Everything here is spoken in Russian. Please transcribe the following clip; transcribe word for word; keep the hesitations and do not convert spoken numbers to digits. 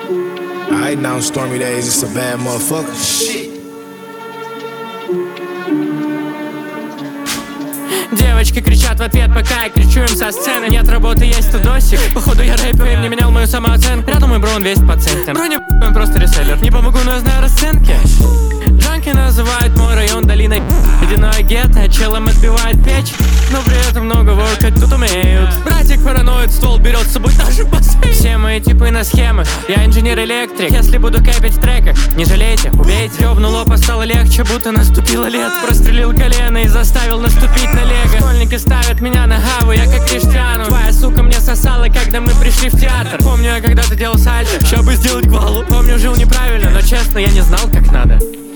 Alright now, Stormy Days, it's a bad motherfucker. Shit. Девочки кричат в ответ, пока я кричу им со сцены. Нет работы, есть тудосик. Походу я рэпер, и не менял мою самооценку. Рядом мой бро, он весь по центам. Бро не он просто реселлер. Не помогу, но я знаю расценки. Джанки называют мой район долиной ледяное гетто, челом отбивает печь, но при этом много воркать тут умеют. Братик параноид, ствол берет с собой даже бассейн. Все мои типы на схемах, я инженер-электрик. Если буду кэпить в треках, не жалейте, убейте. Ёбнул лопа, стало легче, будто наступило лет. Прострелил колено и заставил наступить на лего. Школьники ставят меня на гаву, я как Криштиану. Твоя сука мне сосала, когда мы пришли в театр. Помню, я когда-то делал сальто, чтобы сделать гвалу. Помню, жил неправильно, но честно, я не знал, как надо.